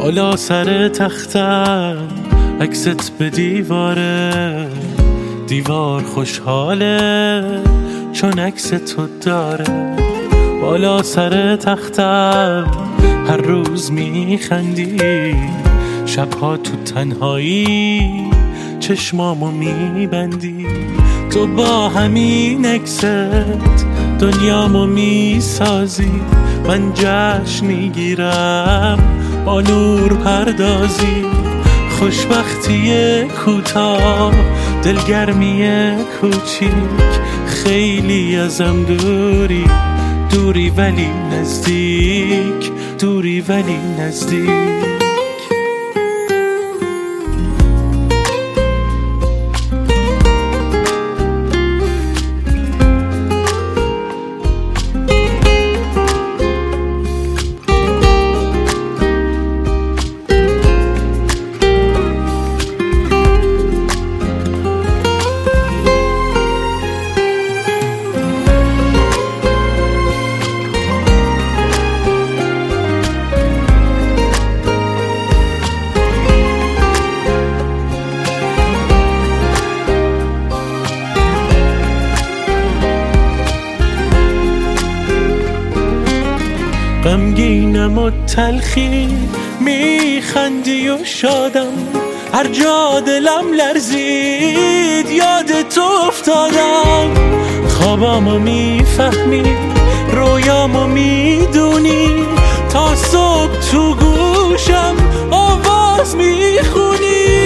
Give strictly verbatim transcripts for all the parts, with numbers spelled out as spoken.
بالا سر تختم عکست به دیواره، دیوار خوشحاله چون عکس تو داره. بالا سر تختم هر روز میخندی، شبها تو تنهایی چشمامو میبندی. تو با همین عکست دنیامو میسازی، من جشن میگیرم با نور پردازی. خوشبختی کوتاه، دلگرمی کوچیک، خیلی ازم دوری، دوری ولی نزدیک، دوری ولی نزدیک. غمگینم و تلخی میخندی و شادم، هر جا دلم لرزید یاد تو افتادم. خوابامو میفهمی، رویامو میدونی، تا صبح تو گوشم آواز میخونی.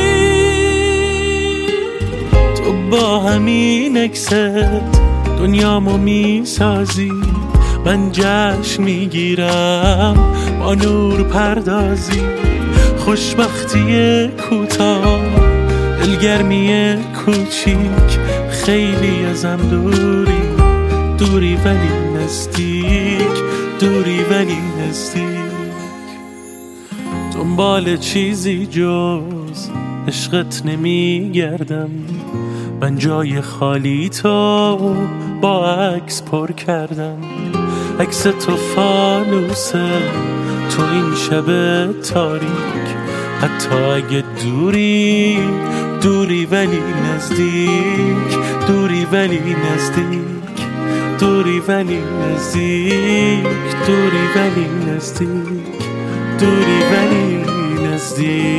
تو با همین عکست دنیامو میسازی، من جشن میگیرم با نور پردازی. خوشبختی کوتاه، دلگرمی کوچیک، خیلی ازم دوری، دوری ولی نزدیک، دوری ولی نزدیک. دنبال چیزی جز عشقت نمیگردم، من جای خالی تو با عکس پر کردم. عکس تو فانوسه تو این شب تاریک، حتی اگه دوری، دوری ولی نزدیک، دوری ولی نزدیک، دوری ولی نزدیک، دوری ولی نزدیک، دوری ولی نزدیک.